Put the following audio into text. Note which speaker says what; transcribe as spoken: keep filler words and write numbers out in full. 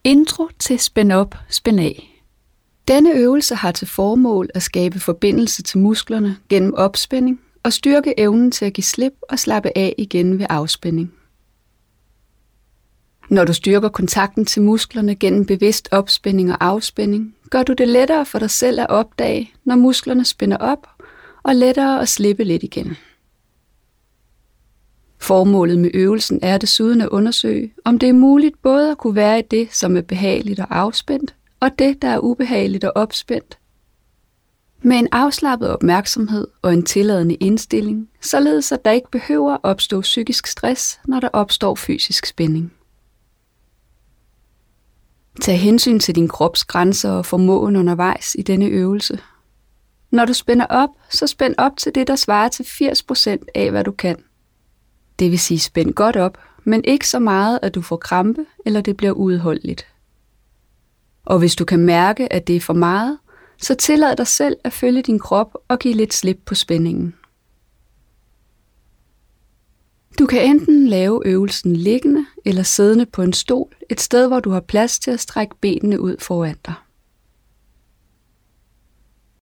Speaker 1: Intro til spænd op, spænd af. Denne øvelse har til formål at skabe forbindelse til musklerne gennem opspænding og styrke evnen til at give slip og slappe af igen ved afspænding. Når du styrker kontakten til musklerne gennem bevidst opspænding og afspænding, gør du det lettere for dig selv at opdage, når musklerne spænder op, og lettere at slippe lidt igen. Formålet med øvelsen er desuden at undersøge, om det er muligt både at kunne være i det, som er behageligt og afspændt, og det, der er ubehageligt og opspændt, med en afslappet opmærksomhed og en tilladende indstilling, således at der ikke behøver at opstå psykisk stress, når der opstår fysisk spænding. Tag hensyn til din krops grænser og formåen undervejs i denne øvelse. Når du spænder op, så spænd op til det, der svarer til firs procent af, hvad du kan. Det vil sige spænd godt op, men ikke så meget, at du får krampe, eller det bliver uudholdeligt. Og hvis du kan mærke, at det er for meget, så tillad dig selv at følge din krop og give lidt slip på spændingen. Du kan enten lave øvelsen liggende eller siddende på en stol, et sted, hvor du har plads til at strække benene ud foran dig.